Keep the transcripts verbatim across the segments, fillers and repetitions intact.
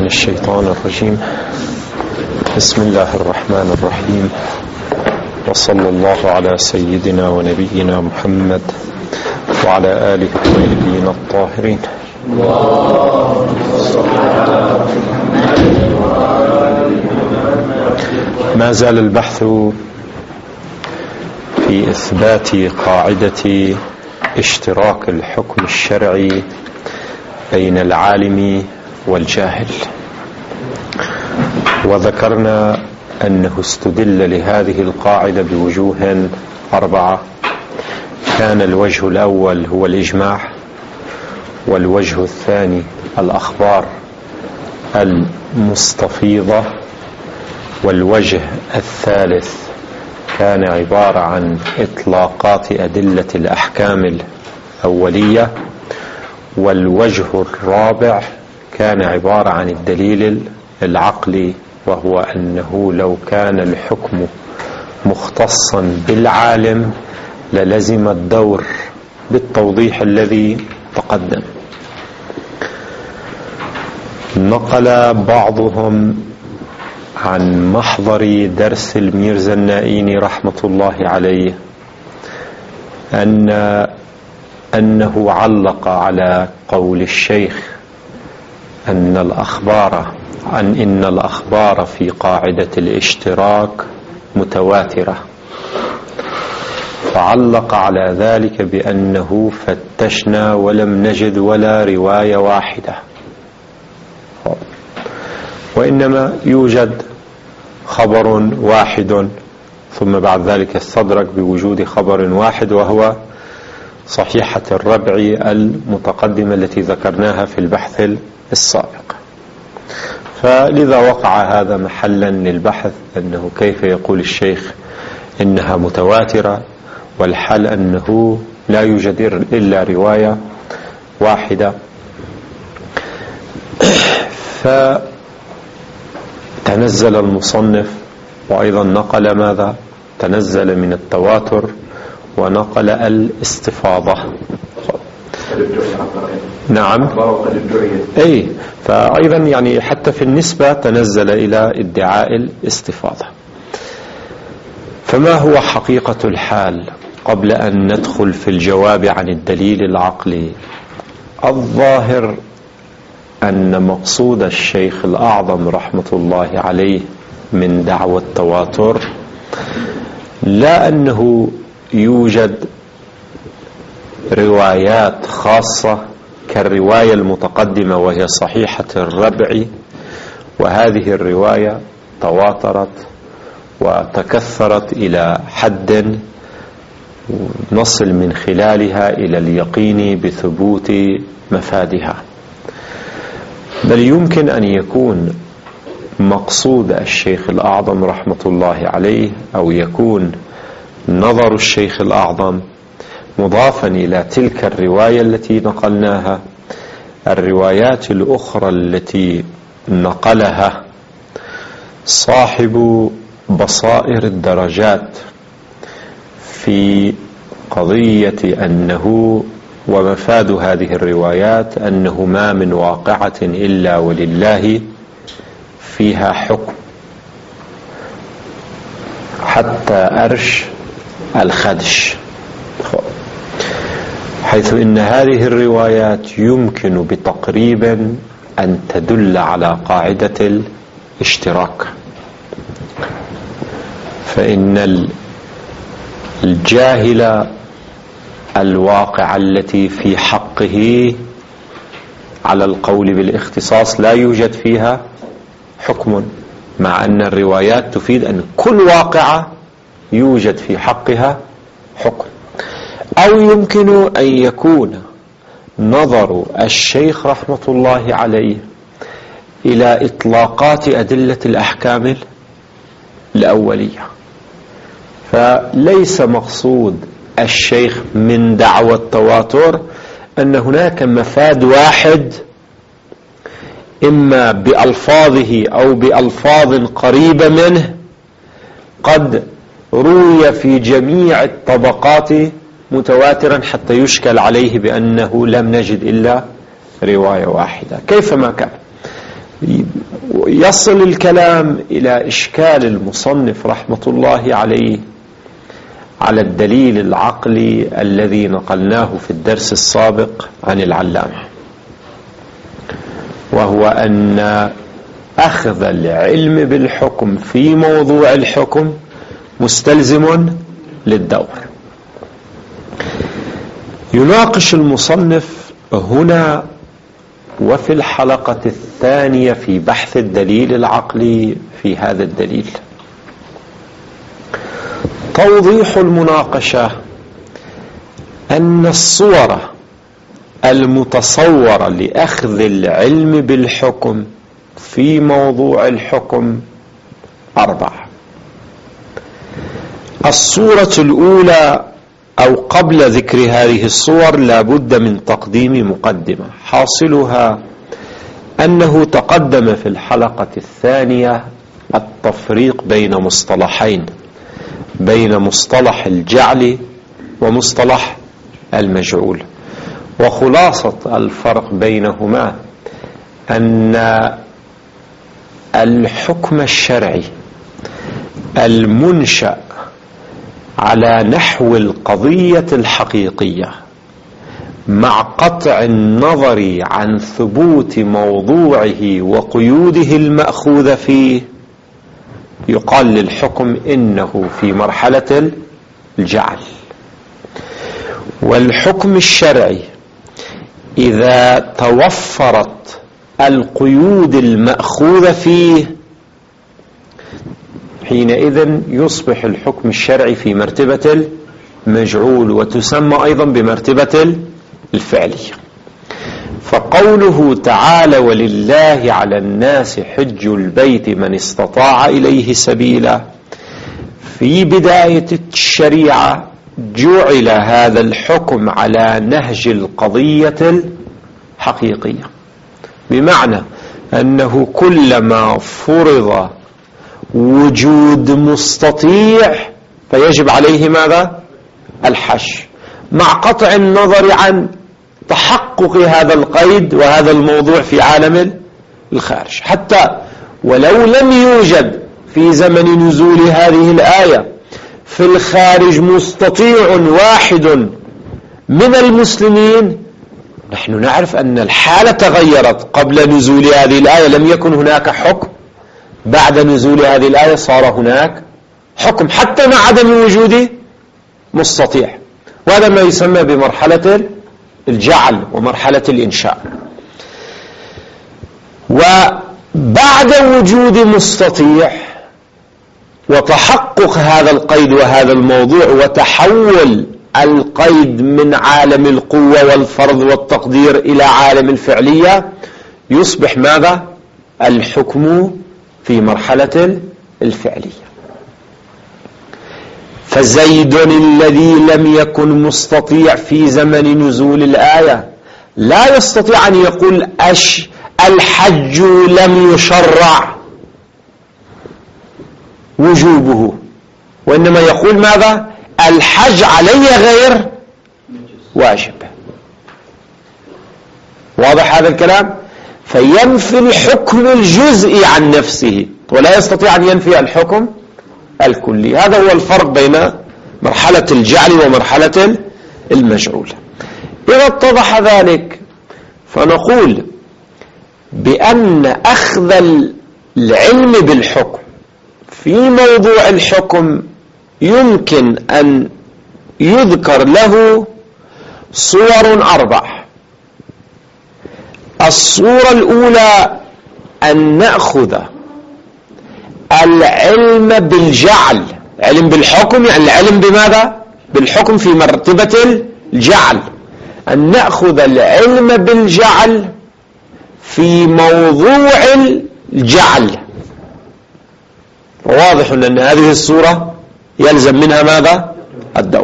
الشيطان الرجيم. بسم الله الرحمن الرحيم، وصلى الله على سيدنا ونبينا محمد وعلى آله الطيبين الطاهرين. ما زال البحث في إثبات قاعدة اشتراك الحكم الشرعي بين العالم والجاهل، وذكرنا أنه استدل لهذه القاعدة بوجوه أربعة. كان الوجه الأول هو الإجماع، والوجه الثاني الأخبار المستفيضة، والوجه الثالث كان عبارة عن إطلاقات أدلة الأحكام الأولية، والوجه الرابع كان عبارة عن الدليل العقلي، وهو أنه لو كان الحكم مختصا بالعالم للزم الدور بالتوضيح الذي تقدم. نقل بعضهم عن محضر درس الميرزا النائيني رحمة الله عليه أن أنه علق على قول الشيخ أن الأخبار عن إن الأخبار في قاعدة الاشتراك متواترة، فعلق على ذلك بأنه فتشنا ولم نجد ولا رواية واحدة، وإنما يوجد خبر واحد، ثم بعد ذلك استدرك بوجود خبر واحد وهو صحيحة الربع المتقدمة التي ذكرناها في البحث السابق. فلذا وقع هذا محلا للبحث، أنه كيف يقول الشيخ إنها متواترة والحال أنه لا يوجد إلا رواية واحدة. فتنزل المصنف وأيضا نقل ماذا؟ تنزل من التواتر ونقل الاستفاضة. نعم، أي فأيضا يعني حتى في النسبة تنزل إلى ادعاء الاستفاضة. فما هو حقيقة الحال قبل أن ندخل في الجواب عن الدليل العقلي؟ الظاهر أن مقصود الشيخ الأعظم رحمة الله عليه من دعوى التواتر لا أنه يوجد روايات خاصة كالرواية المتقدمة وهي صحيحة الربع، وهذه الرواية تواترت وتكثرت إلى حد نصل من خلالها إلى اليقين بثبوت مفادها، بل يمكن أن يكون مقصود الشيخ الأعظم رحمة الله عليه أو يكون نظر الشيخ الأعظم مضافا إلى تلك الرواية التي نقلناها الروايات الأخرى التي نقلها صاحب بصائر الدرجات في قضية أنه ومفاد هذه الروايات أنه ما من واقعة إلا ولله فيها حكم حتى أرش الخدش، حيث إن هذه الروايات يمكن بتقريب أن تدل على قاعدة الاشتراك. فإن الجاهل الواقع التي في حقه على القول بالاختصاص لا يوجد فيها حكم، مع أن الروايات تفيد أن كل واقعة يوجد في حقها حكم. أو يمكن أن يكون نظر الشيخ رحمة الله عليه إلى إطلاقات أدلة الأحكام الأولية، فليس مقصود الشيخ من دعوى التواتر أن هناك مفاد واحد إما بألفاظه أو بألفاظ قريبة منه قد روي في جميع الطبقات متواترا حتى يشكل عليه بأنه لم نجد إلا رواية واحدة. كيفما كان يصل الكلام إلى إشكال المصنف رحمة الله عليه على الدليل العقلي الذي نقلناه في الدرس السابق عن العلامة، وهو أن أخذ العلم بالحكم في موضوع الحكم مستلزم للدور. يناقش المصنف هنا وفي الحلقة الثانية في بحث الدليل العقلي في هذا الدليل توضيح المناقشة أن الصور المتصورة لأخذ العلم بالحكم في موضوع الحكم أربعة. الصورة الأولى، أو قبل ذكر هذه الصور لا بد من تقديم مقدمة، حاصلها أنه تقدم في الحلقة الثانية التفريق بين مصطلحين، بين مصطلح الجعل ومصطلح المجعول، وخلاصة الفرق بينهما أن الحكم الشرعي المنشأ على نحو القضية الحقيقية مع قطع النظر عن ثبوت موضوعه وقيوده المأخوذ فيه يقال للحكم إنه في مرحلة الجعل. والحكم الشرعي إذا توفرت القيود المأخوذة فيه حينئذ يصبح الحكم الشرعي في مرتبة المجعول، وتسمى أيضا بمرتبة الفعلية. فقوله تعالى ولله على الناس حج البيت من استطاع إليه سبيلا في بداية الشريعة جعل هذا الحكم على نهج القضية الحقيقية، بمعنى أنه كلما فرض وجود مستطيع فيجب عليه ماذا؟ الحج، مع قطع النظر عن تحقق هذا القيد وهذا الموضوع في عالم الخارج. حتى ولو لم يوجد في زمن نزول هذه الآية في الخارج مستطيع واحد من المسلمين، نحن نعرف أن الحالة تغيرت. قبل نزول هذه الآية لم يكن هناك حكم، بعد نزول هذه الآية صار هناك حكم حتى مع عدم وجود مستطيع، وهذا ما يسمى بمرحلة الجعل ومرحلة الإنشاء. وبعد وجود مستطيع وتحقق هذا القيد وهذا الموضوع وتحول القيد من عالم القوة والفرض والتقدير إلى عالم الفعلية يصبح ماذا؟ الحكم في مرحلة الفعلية. فزيد الذي لم يكن مستطيع في زمن نزول الآية لا يستطيع أن يقول أش الحج لم يشرع وجوبه، وإنما يقول ماذا؟ الحج علي غير واجب. واضح هذا الكلام؟ فينفي الحكم الجزئي عن نفسه ولا يستطيع أن ينفي الحكم الكلي. هذا هو الفرق بين مرحلة الجعل ومرحلة المجعول. إذا اتضح ذلك فنقول بأن أخذ العلم بالحكم في موضوع الحكم يمكن أن يذكر له صور أربع. الصورة الأولى أن نأخذ العلم بالجعل، علم بالحكم يعني العلم بماذا؟ بالحكم في مرتبة الجعل، أن نأخذ العلم بالجعل في موضوع الجعل. وواضح أن هذه الصورة يلزم منها ماذا؟ الدور،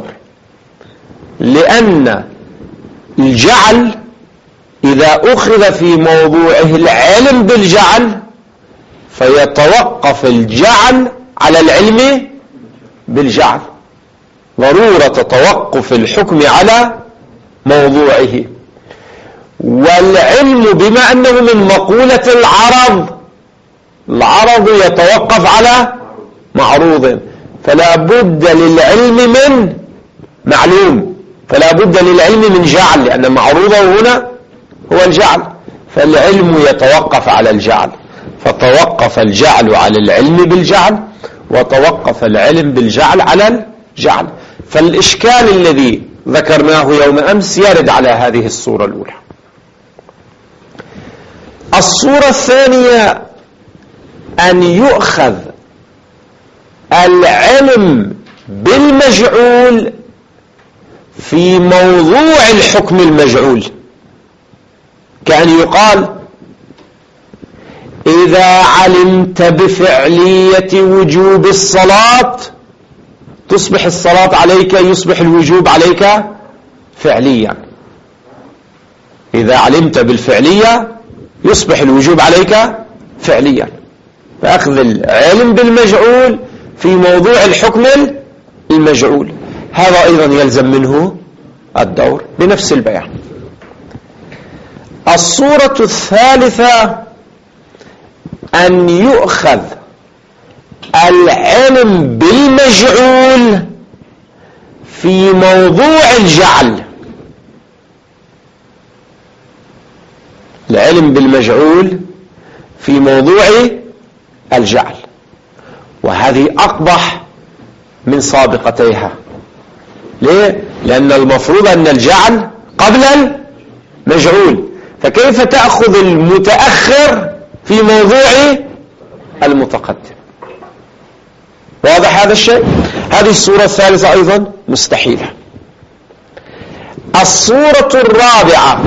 لأن الجعل إذا أخذ في موضوعه العلم بالجعل فيتوقف الجعل على العلم بالجعل، ضرورة توقف الحكم على موضوعه. والعلم بما أنه من مقولة العرض العرض يتوقف على معروض، فلا بد للعلم من معلوم، فلا بد للعلم من جعل، لأن معروضه هنا هو الجعل، فالعلم يتوقف على الجعل، فتوقف الجعل على العلم بالجعل، وتوقف العلم بالجعل على الجعل. فالإشكال الذي ذكرناه يوم أمس يرد على هذه الصورة الأولى. الصورة الثانية أن يؤخذ العلم بالمجعول في موضوع الحكم المجعول، كأن يقال إذا علمت بفعلية وجوب الصلاة تصبح الصلاة عليك، يصبح الوجوب عليك فعليا. إذا علمت بالفعلية يصبح الوجوب عليك فعليا، فأخذ العلم بالمجعول في موضوع الحكم المجعول، هذا أيضا يلزم منه الدور بنفس البيان. الصورة الثالثة أن يؤخذ العلم بالمجعول في موضوع الجعل، العلم بالمجعول في موضوع الجعل، وهذه أقبح من سابقتيها. ليه؟ لأن المفروض أن الجعل قبل المجعول، فكيف تأخذ المتأخر في موضوع المتقدم؟ واضح هذا الشيء؟ هذه الصورة الثالثة أيضا مستحيلة. الصورة الرابعة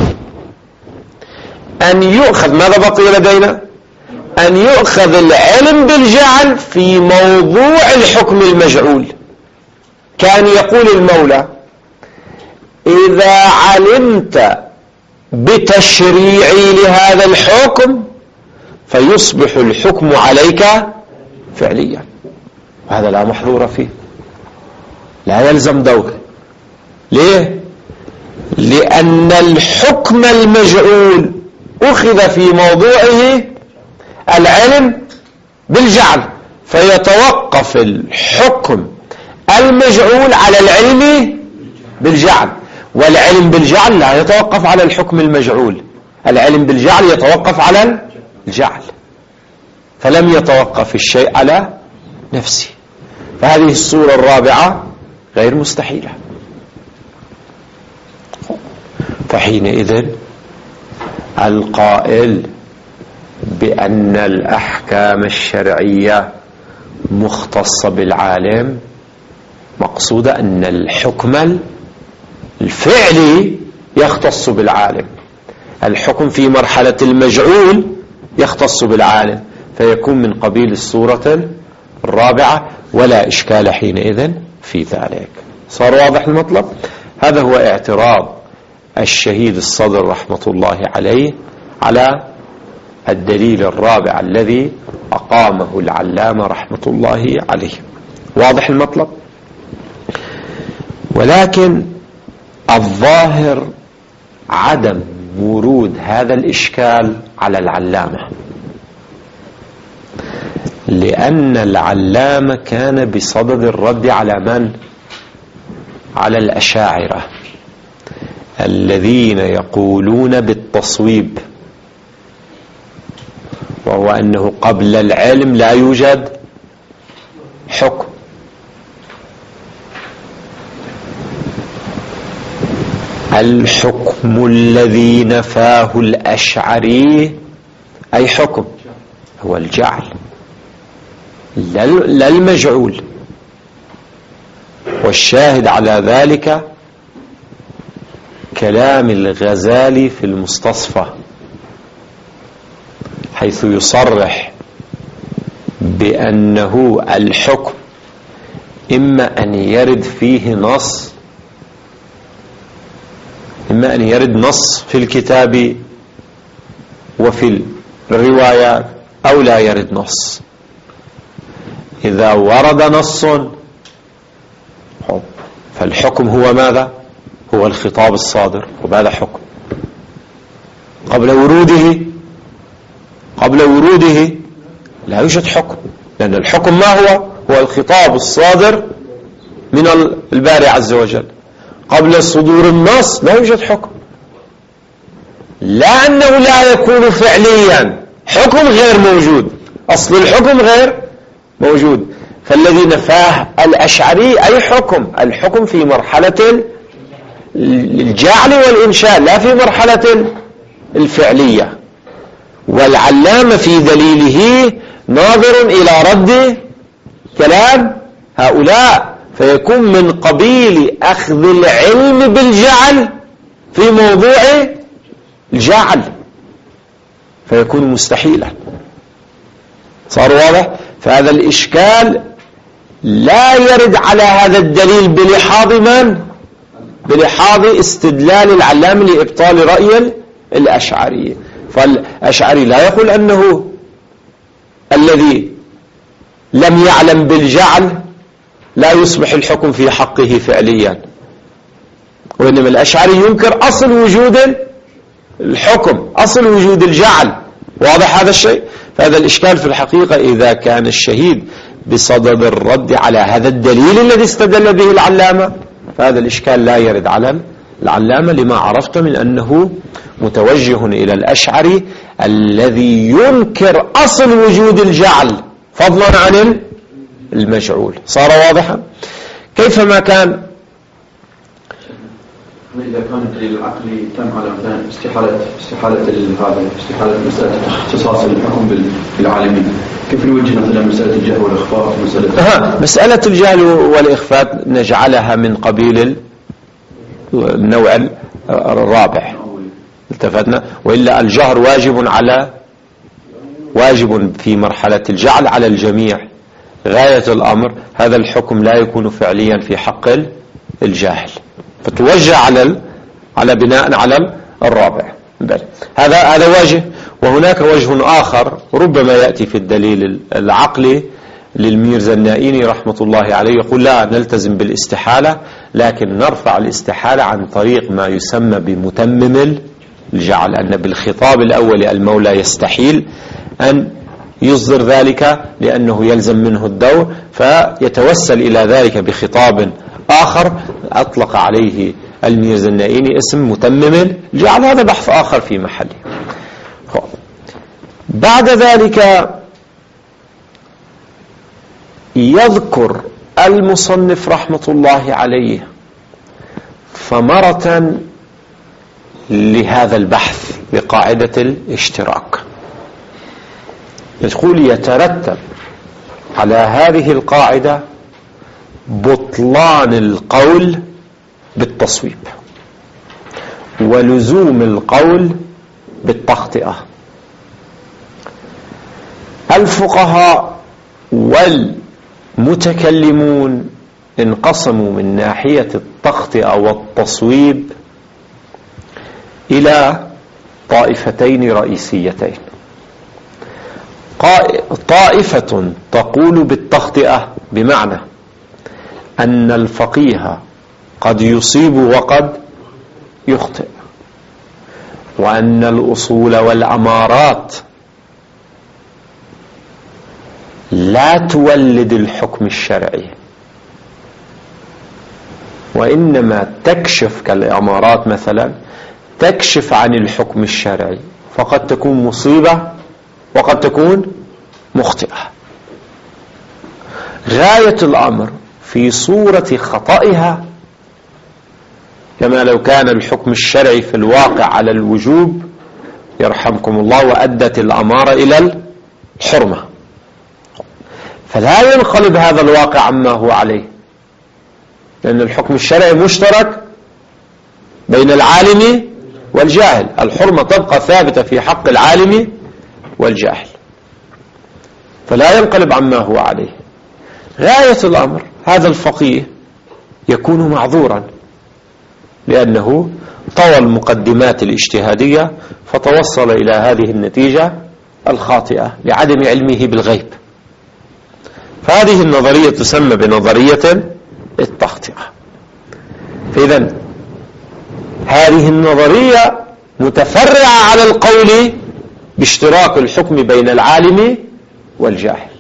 أن يؤخذ، ماذا بقي لدينا؟ أن يؤخذ العلم بالجعل في موضوع الحكم المجعول، كان يقول المولى إذا علمت بتشريعي لهذا الحكم فيصبح الحكم عليك فعليا، وهذا لا محظور فيه، لا يلزم دور. ليه؟ لأن الحكم المجعول أخذ في موضوعه العلم بالجعل، فيتوقف الحكم المجعول على العلم بالجعل، والعلم بالجعل لا يتوقف على الحكم المجعول، العلم بالجعل يتوقف على الجعل، فلم يتوقف الشيء على نفسه. فهذه الصورة الرابعة غير مستحيلة. فحينئذ القائل بأن الأحكام الشرعية مختصة بالعالم مقصود أن الحكم الفعلي يختص بالعالم، الحكم في مرحلة المجعول يختص بالعالم، فيكون من قبيل الصورة الرابعة، ولا إشكال حينئذ في ذلك. صار واضح المطلب؟ هذا هو اعتراض الشهيد الصدر رحمة الله عليه على الدليل الرابع الذي أقامه العلامة رحمة الله عليه. واضح المطلب؟ ولكن الظاهر عدم ورود هذا الإشكال على العلامة، لأن العلامة كان بصدد الرد على من؟ على الأشاعرة الذين يقولون بالتصويب، وهو أنه قبل العلم لا يوجد حكم. الحكم الذي نفاه الأشعري أي حكم؟ هو الجعل لا المجعول. والشاهد على ذلك كلام الغزالي في المستصفى، حيث يصرح بأنه الحكم إما أن يرد فيه نص، إما أن يرد نص في الكتاب وفي الروايات، أو لا يرد نص. إذا ورد نص فالحكم هو ماذا؟ هو الخطاب الصادر، وماذا حكم؟ قبل وروده قبل وروده لا يوجد حكم، لأن الحكم ما هو؟ هو الخطاب الصادر من الباري عز وجل. قبل صدور النص لا يوجد حكم، لا أنه لا يكون فعليا، حكم غير موجود، أصل الحكم غير موجود. فالذي نفاه الأشعري أي حكم؟ الحكم في مرحلة الجعل والإنشاء، لا في مرحلة الفعلية. والعلامة في دليله ناظر إلى رد كلام هؤلاء، فيكون من قبيل أخذ العلم بالجعل في موضوع الجعل، فيكون مستحيلا. صار واضح؟ فهذا الإشكال لا يرد على هذا الدليل بلحاظ من؟ بلحاظ استدلال العلامة لإبطال رأي الأشعري. فالأشعري لا يقول أنه الذي لم يعلم بالجعل لا يصبح الحكم في حقه فعليا، وإنما الأشعري ينكر أصل وجود الحكم، أصل وجود الجعل. واضح هذا الشيء؟ فهذا الإشكال في الحقيقة إذا كان الشهيد بصدد الرد على هذا الدليل الذي استدل به العلامة، فهذا الإشكال لا يرد على العلامة، لما عرفت من أنه متوجه إلى الأشعري الذي ينكر أصل وجود الجعل فضلا عن المجعول. صار واضحا؟ كيفما كان إذا كان الدليل العقلي تم على مثلا استحالة استحالة هذا استحالة مسألة اختصاص الحكم بالعالمين، كيف نوجه مثلا مسألة الجهل والإخفاء؟ مسألة أه مسألة الجهل والإخفاء نجعلها من قبيل النوع الرابع، التفتنا، وإلا الجهر واجب على واجب في مرحلة الجعل على الجميع غاية الأمر. هذا الحكم لا يكون فعليا في حق الجاهل، فتوجه على على بناء على الرابع. بل هذا هذا وجه. وهناك وجه آخر ربما يأتي في الدليل العقلي للميرزا النائيني رحمة الله عليه، يقول لا نلتزم بالاستحالة، لكن نرفع الاستحالة عن طريق ما يسمى بمتمم الجعل، أن بالخطاب الأول المولى يستحيل أن يصدر ذلك لأنه يلزم منه الدور، فيتوسل إلى ذلك بخطاب آخر أطلق عليه الميرزا النائيني اسم متمم الجعل. هذا بحث آخر في محله. بعد ذلك يذكر المصنف رحمة الله عليه ثمرة لهذا البحث بقاعدة الاشتراك. يقول يترتب على هذه القاعدة بطلان القول بالتصويب ولزوم القول بالتخطئة. الفقهاء والمتكلمون انقسموا من ناحية التخطئة والتصويب إلى طائفتين رئيسيتين. طائفة تقول بالتخطئة، بمعنى أن الفقيه قد يصيب وقد يخطئ، وأن الأصول والأمارات لا تولد الحكم الشرعي، وإنما تكشف كالأمارات مثلا تكشف عن الحكم الشرعي، فقد تكون مصيبة وقد تكون مخطئة. غاية الأمر في صورة خطئها كما لو كان الحكم الشرعي في الواقع على الوجوب يرحمكم الله وأدت الأمارة إلى الحرمة، فلا ينقلب هذا الواقع عما هو عليه، لأن الحكم الشرعي مشترك بين العالم والجاهل، الحرمة تبقى ثابتة في حق العالم والجاهل، فلا ينقلب عما هو عليه. غاية الأمر هذا الفقيه يكون معذورا لأنه طوى المقدمات الاجتهادية فتوصل إلى هذه النتيجة الخاطئة لعدم علمه بالغيب. فهذه النظرية تسمى بنظرية التخطئة. فإذا هذه النظرية متفرعة على القول باشتراك الحكم بين العالم والجاهل.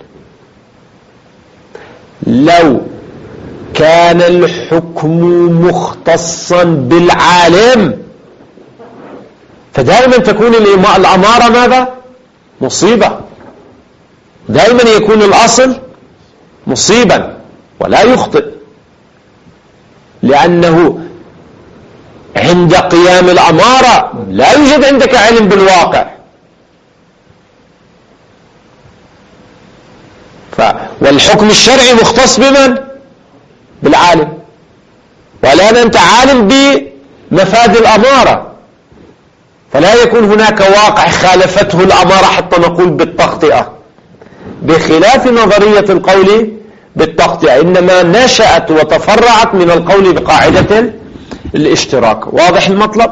لو كان الحكم مختصا بالعالم فدائما تكون الأمارة ماذا؟ مصيبة. دائما يكون الأصل مصيبا ولا يخطئ، لأنه عند قيام الأمارة لا يوجد عندك علم بالواقع. ف... والحكم الشرعي مختص بمن؟ بالعالم، والآن أنت عالم بمفاد الأمارة، فلا يكون هناك واقع خالفته الأمارة حتى نقول بالتخطئة، بخلاف نظرية القول بالتخطئة، إنما نشأت وتفرعت من القول بقاعدة الاشتراك. واضح المطلب؟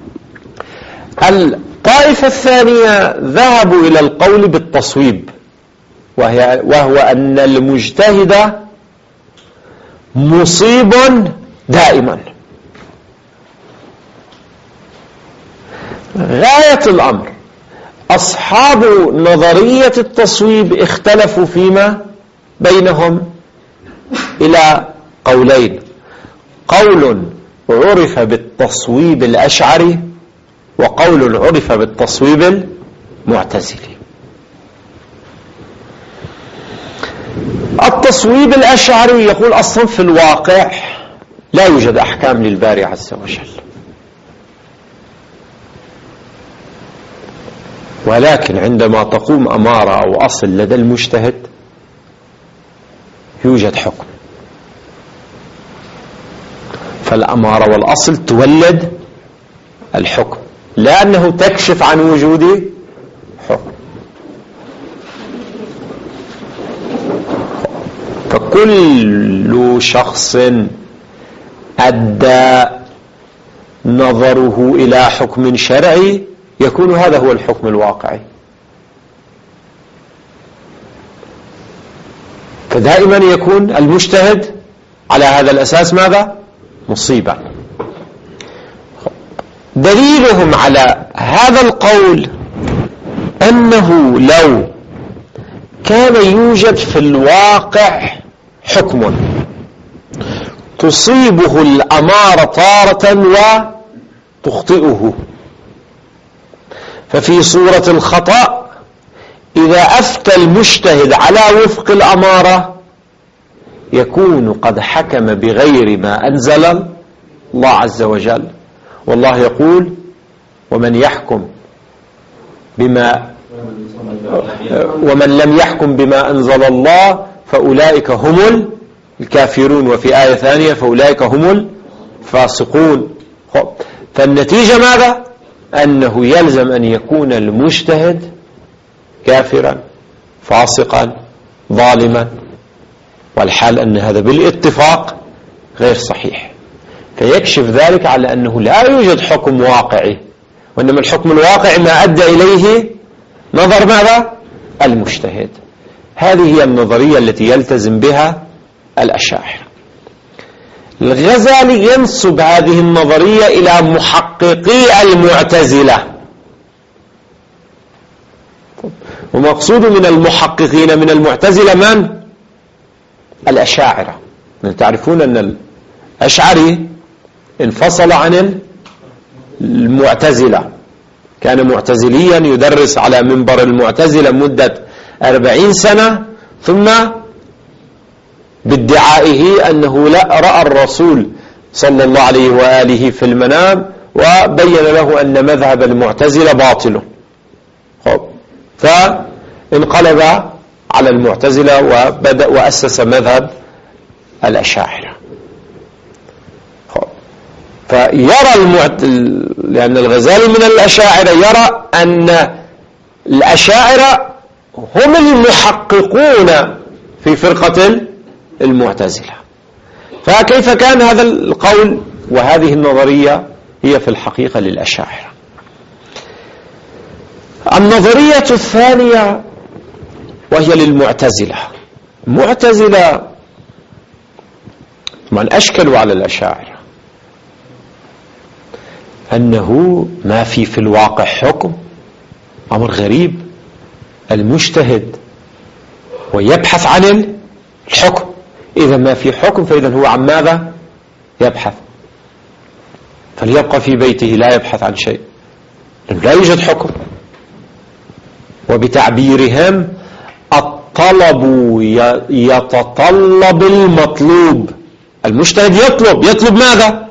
الطائفة الثانية ذهبوا إلى القول بالتصويب، وهي وهو أن المجتهد مصيب دائما. غاية الأمر أصحاب نظرية التصويب اختلفوا فيما بينهم إلى قولين: قول عرف بالتصويب الأشعري، وقول عرف بالتصويب المعتزلي. التصويب الأشعري يقول أصلا في الواقع لا يوجد أحكام للباري عز وجل، ولكن عندما تقوم أمارة أو أصل لدى المجتهد يوجد حكم، فالأمارة والأصل تولد الحكم، لأنه تكشف عن وجود حكم. فكل شخص أدى نظره إلى حكم شرعي يكون هذا هو الحكم الواقعي. فدائما يكون المجتهد على هذا الأساس ماذا؟ مصيبا. دليلهم على هذا القول أنه لو كان يوجد في الواقع حكم تصيبه الأمارة تارة وتخطئه، ففي صورة الخطأ إذا أفتى المجتهد على وفق الأمارة يكون قد حكم بغير ما أنزل الله عز وجل، والله يقول: ومن يحكم بما ومن لم يحكم بما أنزل الله فأولئك هم الكافرون، وفي آية ثانية فأولئك هم الفاسقون. فالنتيجة ماذا؟ أنه يلزم أن يكون المجتهد كافرا فاسقا ظالما، والحال أن هذا بالاتفاق غير صحيح. فيكشف ذلك على أنه لا يوجد حكم واقعي، وإنما الحكم الواقعي ما أدى إليه نظر ماذا؟ المجتهد. هذه هي النظرية التي يلتزم بها الأشاعرة. الغزالي ينسب هذه النظرية إلى محققي المعتزلة، ومقصود من المحققين من المعتزلة من؟ الأشاعرة. تعرفون أن الأشعري انفصل عن المعتزلة، كان معتزليا يدرس على منبر المعتزلة مدة أربعين سنة، ثم بادعائه أنه لا رأى الرسول صلى الله عليه وآله في المنام، وبين له أن مذهب المعتزلة باطل، فانقلب على المعتزلة وبدأ وأسس مذهب الأشاعرة. فيرى المعت... لأن الغزالي من الأشاعرة يرى أن الأشاعرة هم المحققون في فرقة المعتزلة. فكيف كان هذا القول وهذه النظرية هي في الحقيقة للأشاعرة؟ النظرية الثانية وهي للمعتزلة. المعتزلة من أشكلوا على الأشاعرة أنه ما في في الواقع حكم، أمر غريب. المجتهد هو يبحث عن الحكم. إذا ما في حكم فإذا هو عن ماذا يبحث؟ فليبقى في بيته لا يبحث عن شيء، لأنه لا يوجد حكم. وبتعبيرهم الطلب يتطلب المطلوب. المجتهد يطلب يطلب ماذا؟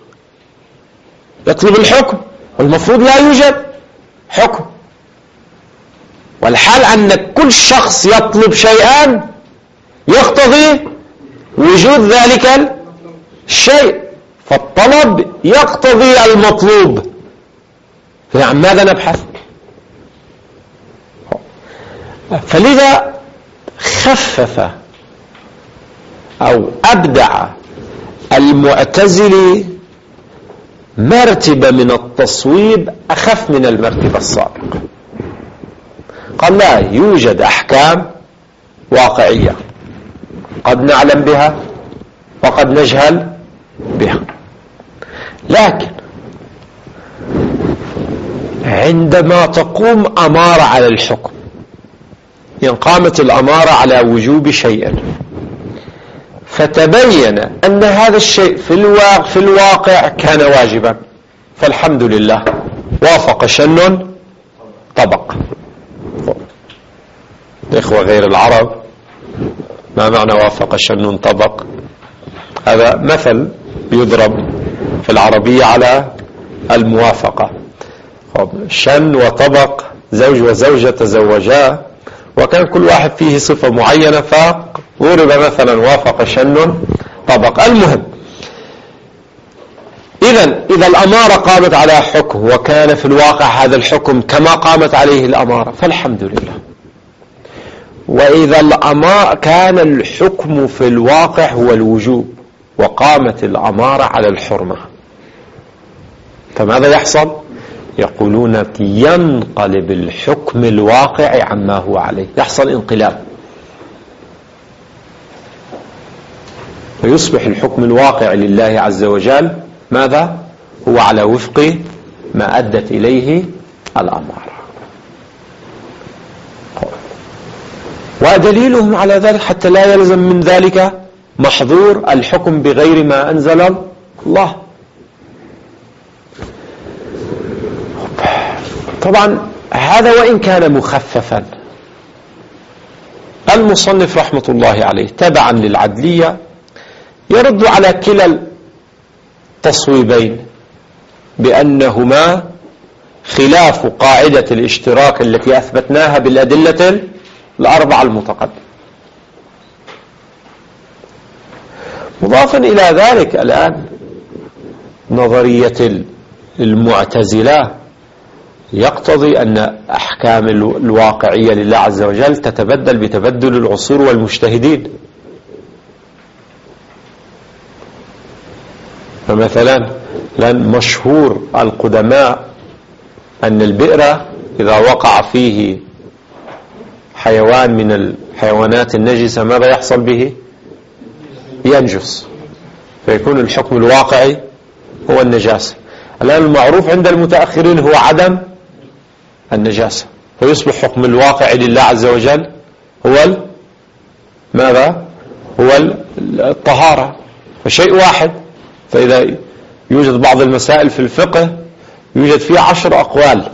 يطلب الحكم، والمفروض لا يوجد حكم. والحال أن كل شخص يطلب شيئا يقتضي وجود ذلك الشيء، فالطلب يقتضي المطلوب. فعن ماذا نبحث؟ فلذا خفف أو أبدع المعتزلي مرتبة من التصويب أخف من المرتبة السابقة. قال لا يوجد أحكام واقعية قد نعلم بها وقد نجهل بها، لكن عندما تقوم أمارة على الحكم، إن قامت الأمارة على وجوب شيء فتبين أن هذا الشيء في الواقع, في الواقع كان واجبا، فالحمد لله وافق شن طبق. إخوة غير العرب، ما معنى وافق شن طبق؟ هذا مثل يضرب في العربية على الموافقة. شن وطبق، زوج وزوجة تزوجا وكان كل واحد فيه صفة معينة، فضرب مثلا وافق شن طبق. المهم، إذن إذا الأمارة قامت على حكم وكان في الواقع هذا الحكم كما قامت عليه الأمارة فالحمد لله. وإذا الأمارة كان الحكم في الواقع هو الوجوب وقامت الأمارة على الحرمة، فماذا يحصل؟ يقولون ينقلب الحكم الواقع عما هو عليه، يحصل انقلاب، فيصبح الحكم الواقع لله عز وجل ماذا؟ هو على وفق ما أدت إليه الأمارة. ودليلهم على ذلك حتى لا يلزم من ذلك محظور الحكم بغير ما أنزل الله. طبعا هذا وإن كان مخففا، المصنف رحمة الله عليه تبعا للعدلية يرد على كلا التصويبين بأنهما خلاف قاعدة الاشتراك التي أثبتناها بالأدلة الأربعة المتقدمة. مضافا إلى ذلك الآن نظرية المعتزلة يقتضي أن أحكام الواقعية لله عز وجل تتبدل بتبدل العصور والمجتهدين. فمثلا لأن مشهور القدماء أن البئر إذا وقع فيه حيوان من الحيوانات النجسة ماذا يحصل به؟ ينجس، فيكون الحكم الواقعي هو النجاسة. الآن المعروف عند المتأخرين هو عدم النجاسة، فيصبح حكم الواقع لله عز وجل هو ماذا؟ هو الطهارة، فشيء واحد. فإذا يوجد بعض المسائل في الفقه يوجد فيها عشر أقوال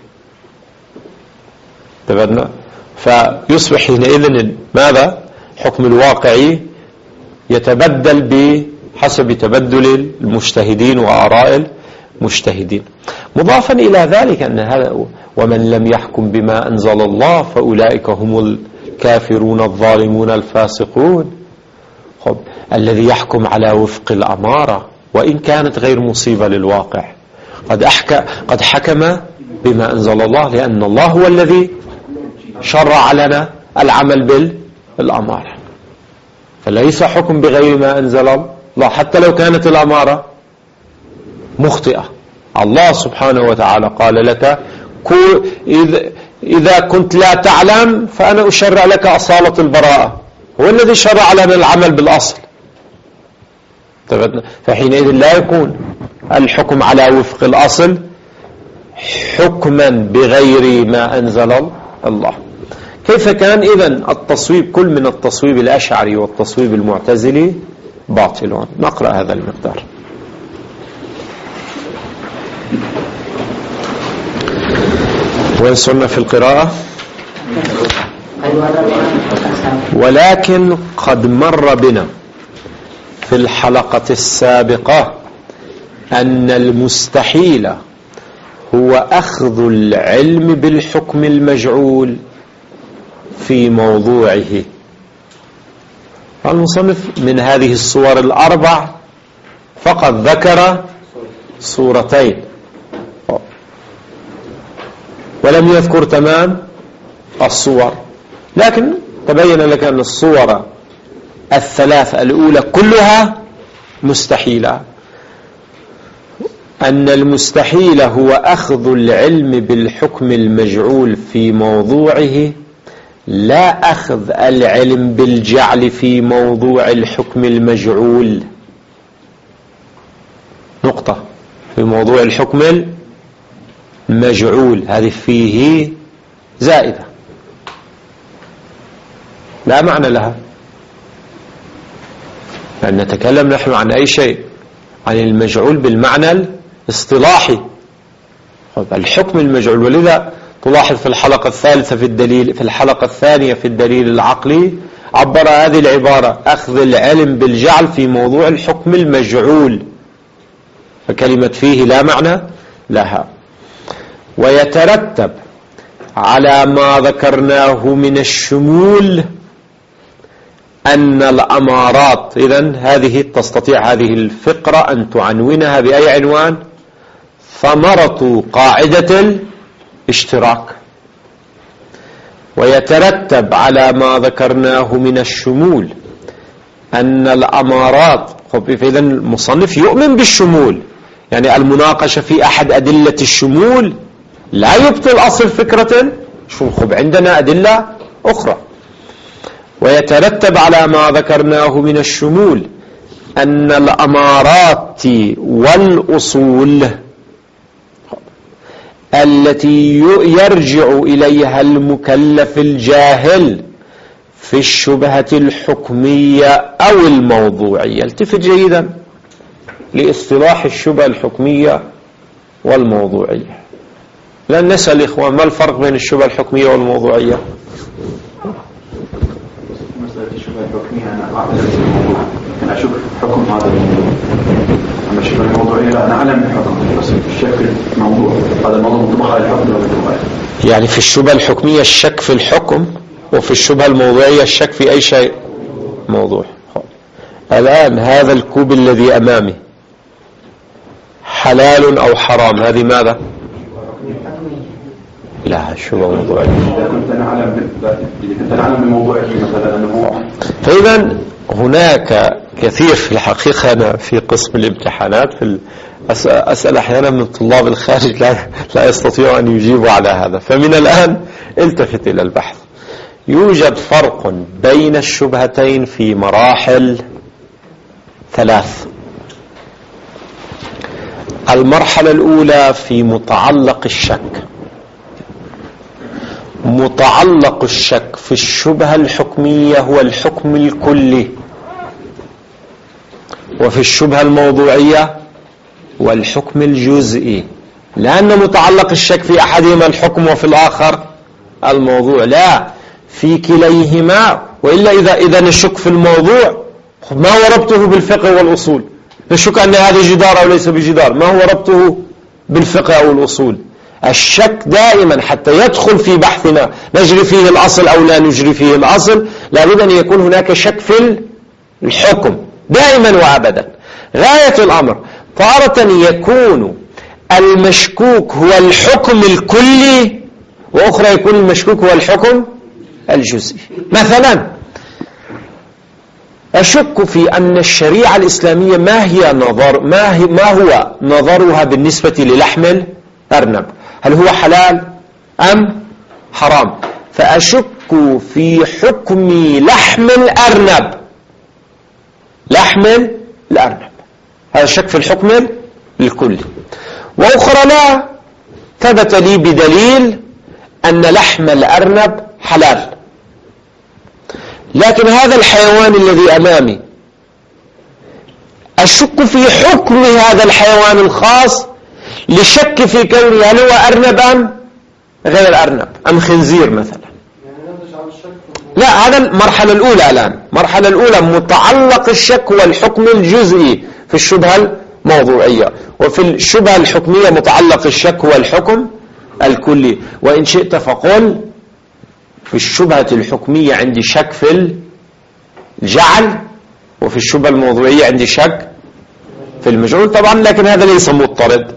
تبدنا، فيصبح حينئذ ماذا؟ حكم الواقعي يتبدل بحسب تبدل المجتهدين وآراء المجتهدين. مضافا إلى ذلك أن هذا ومن لم يحكم بما أنزل الله فأولئك هم الكافرون الظالمون الفاسقون. خب الذي يحكم على وفق الأمارة وإن كانت غير مصيبة للواقع قد أحكى قد حكم بما أنزل الله، لأن الله هو الذي شرع لنا العمل بالأمارة، فليس حكم بغير ما أنزل الله حتى لو كانت الأمارة مخطئة. الله سبحانه وتعالى قال لك إذا كنت لا تعلم فأنا أشرع لك أصالة البراءة، هو الذي شرع لنا العمل بالأصل. فحينئذ لا يكون الحكم على وفق الأصل حكما بغير ما أنزل الله. كيف كان إذن التصويب كل من التصويب الأشعري والتصويب المعتزلي باطل؟ نقرأ هذا المقدار. وين صرنا في القراءة؟ ولكن قد مر بنا في الحلقة السابقة أن المستحيل هو أخذ العلم بالحكم المجعول في موضوعه. المصنف من هذه الصور الأربع فقط ذكر صورتين ولم يذكر تمام الصور، لكن تبين لك أن الصور الثلاث الأولى كلها مستحيلة. أن المستحيل هو أخذ العلم بالحكم المجعول في موضوعه، لا أخذ العلم بالجعل في موضوع الحكم المجعول. نقطة. في موضوع الحكم المجعول هذه فيه زائدة لا معنى لها، لأن نتكلم نحن عن أي شيء، عن المجعول بالمعنى الاصطلاحي، الحكم المجعول. ولذا تلاحظ في الحلقة الثالثة في الدليل، في الحلقة الثانية في الدليل العقلي عبر هذه العبارة: أخذ العلم بالجعل في موضوع الحكم المجعول، فكلمة فيه لا معنى لها. ويترتب على ما ذكرناه من الشمول أن الأمارات، إذن هذه تستطيع هذه الفقرة أن تعنونها بأي عنوان؟ ثمرة قاعدة الاشتراك. ويترتب على ما ذكرناه من الشمول أن الأمارات، إذن المصنف يؤمن بالشمول، يعني المناقشة في أحد أدلة الشمول لا يبطل أصل فكرة خب عندنا أدلة أخرى. ويترتب على ما ذكرناه من الشمول أن الأمارات والأصول التي يرجع إليها المكلف الجاهل في الشبهة الحكمية أو الموضوعية. التفت جيدا لاصطلاح الشبهة الحكمية والموضوعية. لن نسأل إخوان ما الفرق بين الشبهة الحكمية والموضوعية؟ مسألة الشبهة الحكمية أنا أعلم الموضوع، أنا أشوف حكم هذا الموضوع. أما الشبهة الموضوعية أنا أعلم الحكم بس الشك موضوع، هذا الموضوع مطبق على الحكم والموضوع. يعني في الشبهة الحكمية الشك في الحكم، وفي الشبهة الموضوعية الشك في أي شيء موضوع. الآن هذا الكوب الذي أمامي حلال أو حرام، هذه ماذا؟ لا شبهة موضوعية. إذا كنت أنا أعلم إذا كنت أنا أعلم بموضوعه مثلا أنه، فإذا هناك كثير في الحقيقة. أنا في قسم الامتحانات في أسأل أحيانا من طلاب الخارج لا لا يستطيعوا أن يجيبوا على هذا، فمن الآن التفت إلى البحث. يوجد فرق بين الشبهتين في مراحل ثلاث. المرحلة الأولى في متعلق الشك. متعلق الشك في الشبهة الحكمية هو الحكم الكلي، وفي الشبهة الموضوعية والحكم الجزئي، لأن متعلق الشك في أحدهما الحكم وفي الآخر الموضوع، لا في كليهما. وإلا إذا إذا نشك في الموضوع ما هو ربطه بالفقه والأصول؟ نشك أن هذا جدار أو ليس بجدار، ما هو ربطه بالفقه أو الأصول؟ الشك دائما حتى يدخل في بحثنا نجري فيه الأصل أو لا نجري فيه الأصل لابد أن يكون هناك شك في الحكم دائما وأبدا. غاية الأمر تارة يكون المشكوك هو الحكم الكلي، وأخرى يكون المشكوك هو الحكم الجزئي. مثلا أشك في أن الشريعة الإسلامية ما هي نظر ما, هي ما هو نظرها بالنسبة للحم الأرنب، هل هو حلال أم حرام؟ فأشك في حكم لحم الأرنب، لحم الأرنب، هذا الشك في الحكم الكلي. وأخرى لا ثبت لي بدليل أن لحم الأرنب حلال، لكن هذا الحيوان الذي أمامي أشك في حكم هذا الحيوان الخاص لشك في كونه هل هو أرنب أم غير أرنب أم خنزير مثلا. لا، هذا المرحلة الأولى الآن. المرحلة الأولى متعلق الشك والحكم الجزئي في الشبهة الموضوعية، وفي الشبهة الحكمية متعلق الشك والحكم الكلي. وإن شئت فقل في الشبهة الحكمية عندي شك في الجعل، وفي الشبهة الموضوعية عندي شك في المجعول طبعا، لكن هذا ليس مضطرد.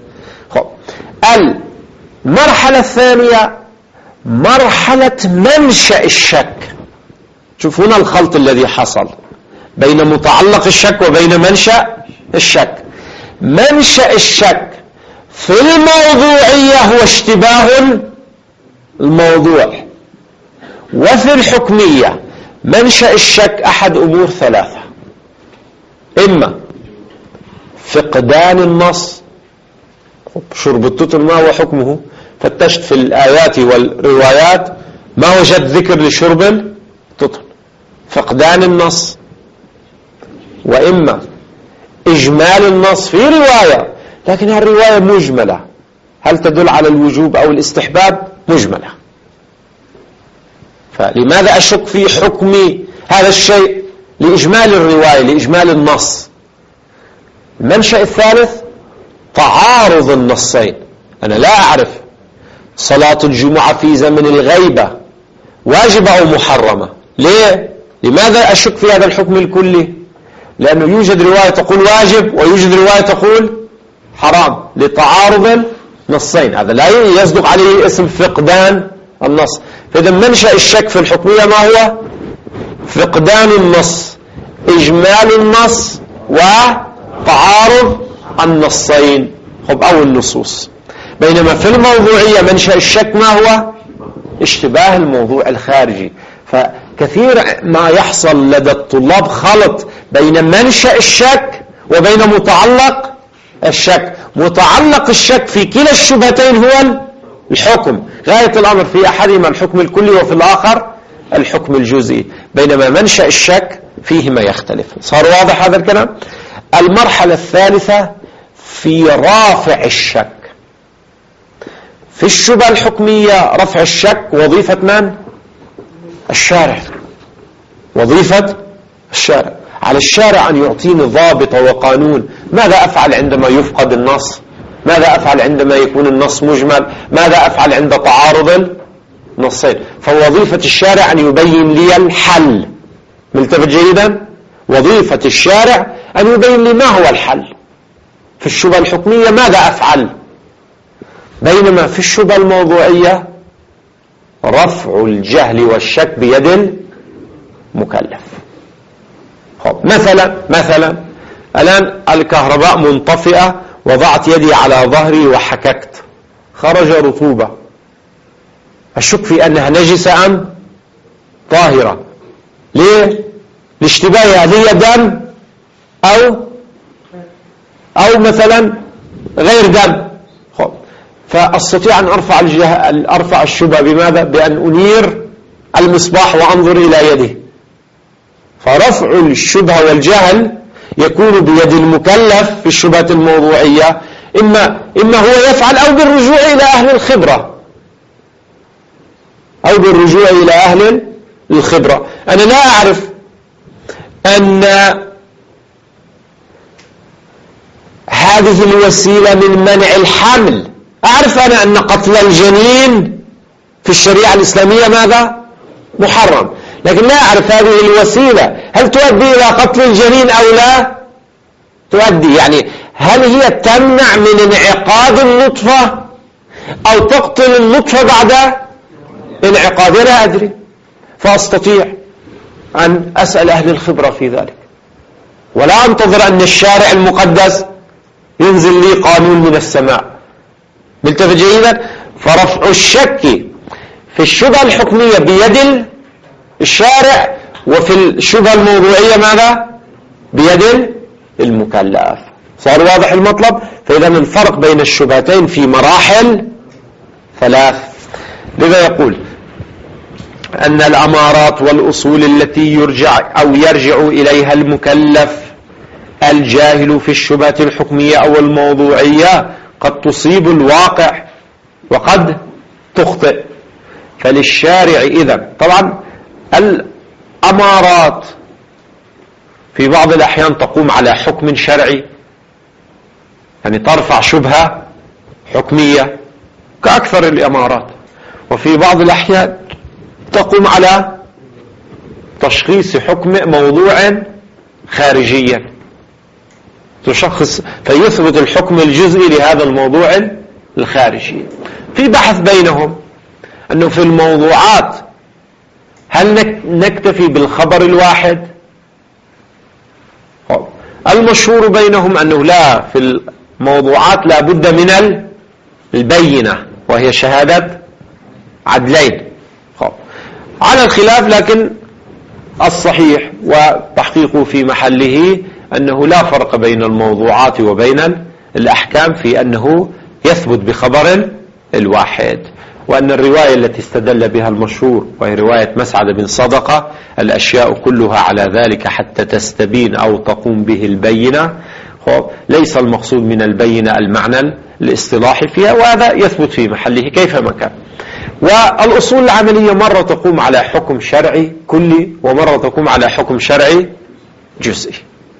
المرحلة الثانية مرحلة منشأ الشك. شوف هنا الخلط الذي حصل بين متعلق الشك وبين منشأ الشك. منشأ الشك في الموضوعية هو اشتباه الموضوع، وفي الحكمية منشأ الشك أحد أمور ثلاثة: إما فقدان النص، شرب التتر ما هو حكمه؟ فتشت في الآيات والروايات ما وجد ذكر لشرب التتر، فقدان النص. وإما إجمال النص في رواية، لكن الرواية مجملة، هل تدل على الوجوب أو الاستحباب؟ مجملة. فلماذا أشك في حكم هذا الشيء؟ لإجمال الرواية، لإجمال النص. المنشأ الثالث تعارض النصين. أنا لا أعرف صلاة الجمعة في زمن الغيبة واجبة أو محرمة. ليه؟ لماذا أشك في هذا الحكم الكلي؟ لأنه يوجد رواية تقول واجب ويوجد رواية تقول حرام، لتعارض النصين. هذا لا يصدق عليه اسم فقدان النص. فإذا منشأ الشك في الحكمية ما هو؟ فقدان النص، إجمال النص، وتعارض النصين أو النصوص. بينما في الموضوعية منشأ الشك ما هو؟ اشتباه الموضوع الخارجي. فكثير ما يحصل لدى الطلاب خلط بين منشأ الشك وبين متعلق الشك. متعلق الشك في كلا الشبهتين هو الحكم، غاية الأمر في أحدهما الحكم الكلي وفي الآخر الحكم الجزئي، بينما منشأ الشك فيه ما يختلف. صار واضح هذا الكلام؟ المرحلة الثالثة في رافع الشك. في الشبهة الحكمية رفع الشك وظيفة من؟ الشارع. وظيفة الشارع. على الشارع أن يعطيني ضابط وقانون. ماذا أفعل عندما يفقد النص؟ ماذا أفعل عندما يكون النص مجمل؟ ماذا أفعل عند تعارض النصين؟ فوظيفة الشارع أن يبين لي الحل. ملتفت جيدا؟ وظيفة الشارع أن يبين لي ما هو الحل. في الشبهة الحكمية ماذا أفعل؟ بينما في الشبهة الموضوعية رفع الجهل والشك بيد المكلف. مثلا مثلا الآن الكهرباء منطفئة، وضعت يدي على ظهري وحككت، خرج رطوبة. أشك في أنها نجسة أم طاهرة. ليه؟ لاشتباهها، هل هي دم أو أو مثلا غير دم. فأستطيع أن أرفع الجه... أرفع الشبهة بماذا؟ بأن أنير المصباح وأنظر إلى يده. فرفع الشبهة والجهل يكون بيد المكلف في الشبهة الموضوعية، إما إما هو يفعل أو بالرجوع إلى أهل الخبرة أو بالرجوع إلى أهل الخبرة. أنا لا أعرف أن هذه الوسيلة من منع الحمل. أعرف أنا أن قتل الجنين في الشريعة الإسلامية ماذا؟ محرم، لكن لا أعرف هذه الوسيلة هل تؤدي إلى قتل الجنين أو لا تؤدي. يعني هل هي تمنع من انعقاد النطفة أو تقتل النطفة بعد انعقادها؟ لا أدري. فأستطيع أن أسأل أهل الخبرة في ذلك، ولا أنتظر أن الشارع المقدس ينزل لي قانون من السماء. ملتفت جيدا؟ فرفع الشك في الشبهة الحكمية بيد الشارع، وفي الشبهة الموضوعية ماذا؟ بيد المكلف. صار واضح المطلب؟ فإذا الفرق بين الشبهتين في مراحل ثلاث. لذا يقول أن الأمارات والأصول التي يرجع أو يرجع إليها المكلف الجاهل في الشبهة الحكمية أو الموضوعية قد تصيب الواقع وقد تخطئ. فللشارع إذن طبعا الأمارات في بعض الأحيان تقوم على حكم شرعي، يعني ترفع شبهة حكمية كأكثر الأمارات، وفي بعض الأحيان تقوم على تشخيص حكم موضوع خارجيا، تشخص فيثبت الحكم الجزئي لهذا الموضوع الخارجي. في بحث بينهم أنه في الموضوعات هل نكتفي بالخبر الواحد؟ المشهور بينهم أنه لا، في الموضوعات لا بد من البينة وهي شهادة عدلين. على الخلاف، لكن الصحيح وتحقيقه في محله أنه لا فرق بين الموضوعات وبين الأحكام في أنه يثبت بخبر الواحد، وأن الرواية التي استدل بها المشهور وهي رواية مسعد بن صدقة الأشياء كلها على ذلك حتى تستبين أو تقوم به البينة، ليس المقصود من البينة المعنى الاصطلاحي فيها، وهذا يثبت في محله كيفما كان. والأصول العملية مرة تقوم على حكم شرعي كلي ومرة تقوم على حكم شرعي جزئي.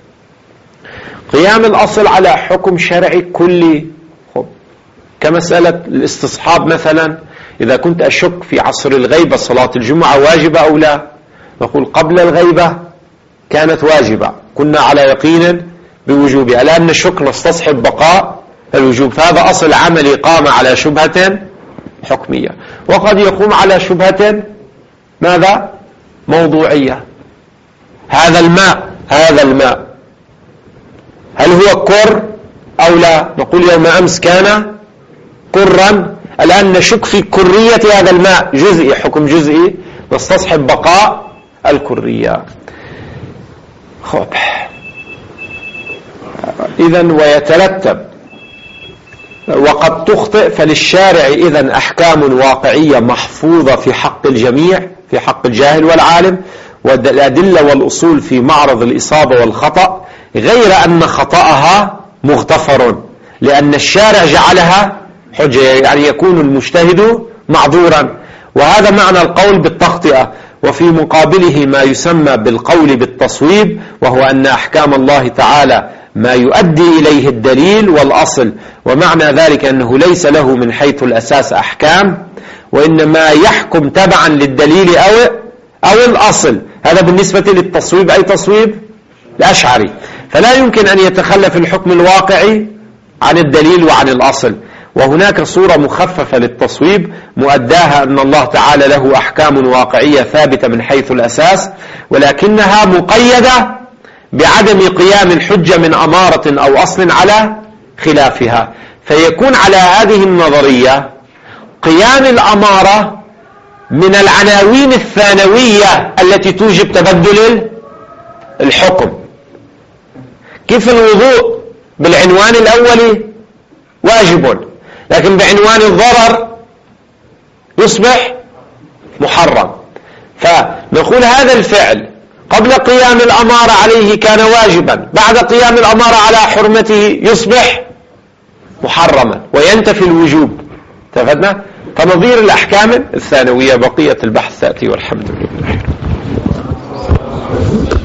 قيام الأصل على حكم شرعي كلي كمسألة الاستصحاب مثلا، إذا كنت أشك في عصر الغيبة صلاة الجمعة واجبة أو لا، نقول قبل الغيبة كانت واجبة، كنا على يقين بوجوبها، الآن نشك نستصحب بقاء الوجوب، فهذا أصل عملي قام على شبهة حكمية. وقد يقوم على شبهة ماذا؟ موضوعية. هذا الماء هذا الماء هل هو كر أو لا؟ نقول يوم أمس كان كرا، الآن نشك في كرية هذا الماء، جزئي، حكم جزئي، نستصحب بقاء الكرية. خب إذن ويترتب وقد تخطئ، فللشارع إذن أحكام واقعية محفوظة في حق الجميع، في حق الجاهل والعالم، والأدلة والأصول في معرض الإصابة والخطأ، غير أن خطأها مغتفر لأن الشارع جعلها حجة، يعني يكون المجتهد معذورا. وهذا معنى القول بالتخطئة. وفي مقابله ما يسمى بالقول بالتصويب، وهو أن أحكام الله تعالى ما يؤدي إليه الدليل والأصل، ومعنى ذلك أنه ليس له من حيث الأساس أحكام، وإنما يحكم تبعا للدليل أو أو الأصل. هذا بالنسبة للتصويب، أي تصويب الأشعري، فلا يمكن أن يتخلف الحكم الواقعي عن الدليل وعن الأصل. وهناك صورة مخففة للتصويب مؤداها أن الله تعالى له أحكام واقعية ثابتة من حيث الأساس، ولكنها مقيدة بعدم قيام الحجة من أمارة أو أصل على خلافها، فيكون على هذه النظرية قيام الأمارة من العناوين الثانوية التي توجب تبدل الحكم. كيف الوضوء بالعنوان الأولي واجب، لكن بعنوان الضرر يصبح محرم، فنقول هذا الفعل قبل قيام الأمارة عليه كان واجبا، بعد قيام الأمارة على حرمته يصبح محرما وينتفي الوجوب. تفدنا؟ فنظير الأحكام الثانوية. بقية البحث تأتي، والحمد لله.